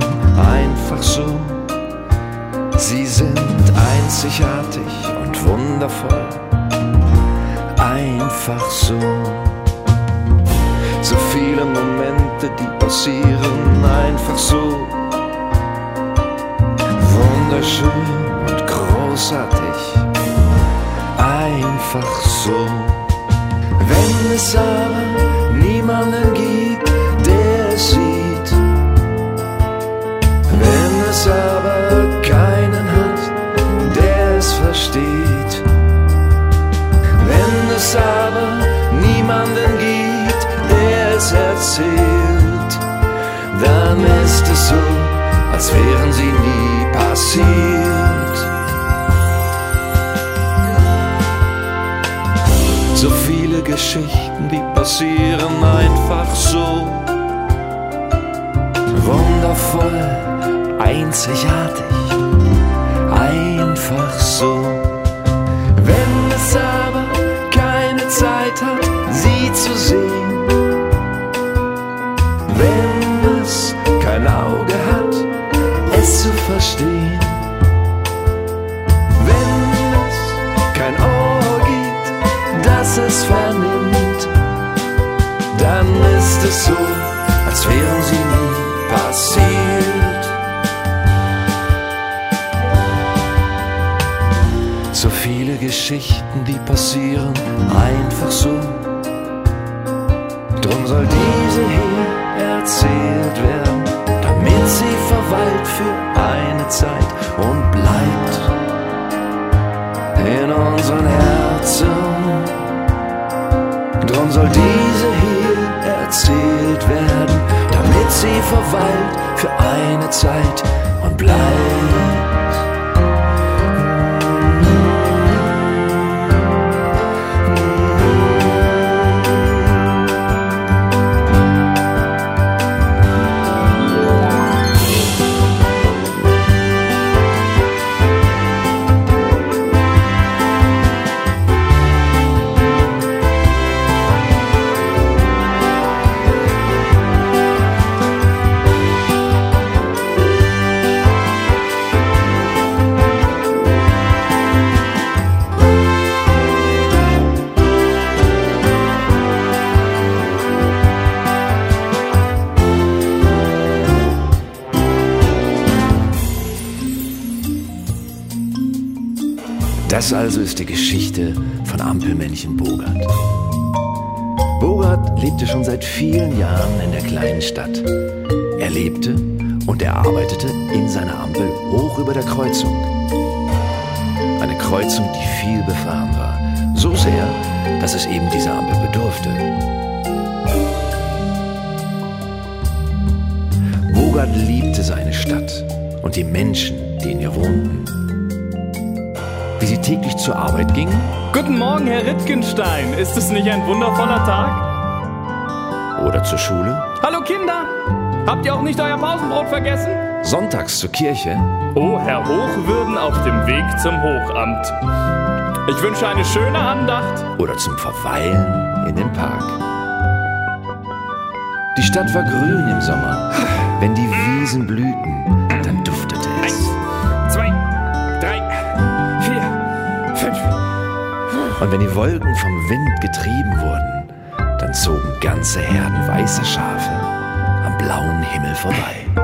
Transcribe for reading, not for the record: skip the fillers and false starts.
einfach so. Sie sind einzigartig und wundervoll, einfach so. So viele Momente, die passieren einfach so. Wunderschön und großartig, einfach so. Wenn es aber niemanden gibt, der es sieht, wenn es aber keinen hat, der es versteht, wenn es aber niemanden gibt, der es erzählt, dann ist es so, als wären sie nie passiert. So viele Geschichten, die passieren einfach so. Wundervoll, einzigartig, einfach so. Wenn es aber keine Zeit hat, sie zu sehen, wenn es kein Auge hat, es zu verstehen, wenn es kein Ohr gibt, das es vernimmt, dann ist es so, als wären sie nie passiert. So viele Geschichten, die passieren einfach so. Drum soll diese hier erzählt werden, damit sie verweilt für eine Zeit und bleibt in unseren Herzen. Drum soll diese hier erzählt werden, damit sie verweilt für eine Zeit und bleibt. Das also ist die Geschichte von Ampelmännchen Bogert. Bogert lebte schon seit vielen Jahren in der kleinen Stadt. Er lebte und er arbeitete in seiner Ampel hoch über der Kreuzung. Eine Kreuzung, die viel befahren war. So sehr, dass es eben dieser Ampel bedurfte. Bogert liebte seine Stadt und die Menschen, die in ihr wohnten. Wie sie täglich zur Arbeit gingen. Guten Morgen, Herr Rittgenstein. Ist es nicht ein wundervoller Tag? Oder zur Schule. Hallo Kinder! Habt ihr auch nicht euer Pausenbrot vergessen? Sonntags zur Kirche. Oh, Herr Hochwürden auf dem Weg zum Hochamt. Ich wünsche eine schöne Andacht. Oder zum Verweilen in den Park. Die Stadt war grün im Sommer. Wenn die Wiesen blühten, dann duftete es. 1, 2, 3, 4, 5. Und wenn die Wolken vom Wind getrieben wurden, dann zogen ganze Herden weißer Schafe am blauen Himmel vorbei.